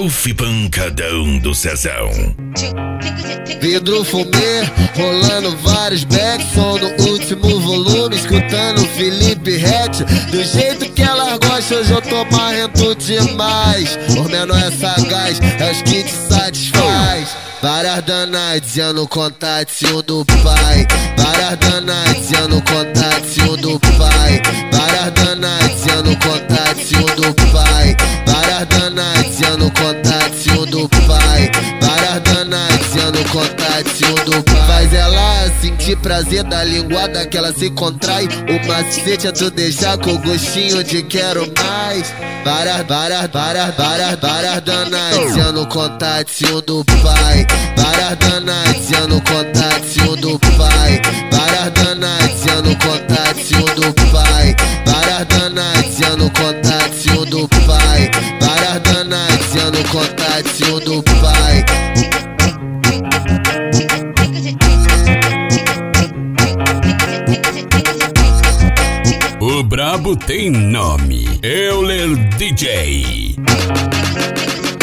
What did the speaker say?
Puff pancadão do Cezão. Vidro fumê, rolando vários backs, som no último volume, escutando Felipe Rett. Do jeito que elas gostam, hoje eu tô marrento demais. O menor é sagaz, é os que te satisfaz. Várias danadinhas no contatinho do pai. Várias danadinhas no contatinho do pai. Várias danadinhas no contatinho do pai. Várias danadinhas no contatinho do pai. Várias danadinhas no contatinho do pai. Faz ela sentir prazer da linguada que ela se contrai. O macete é tu deixar com gostinho de quero mais. Várias danadinhas no contatinho do pai. Várias danadinhas no contatinho do pai. Várias danadinhas no contatinho do pai. Várias danadinhas no contatinho do pai. Várias danadinhas no contatinho do pai. O brabo tem nome, Euler DJ.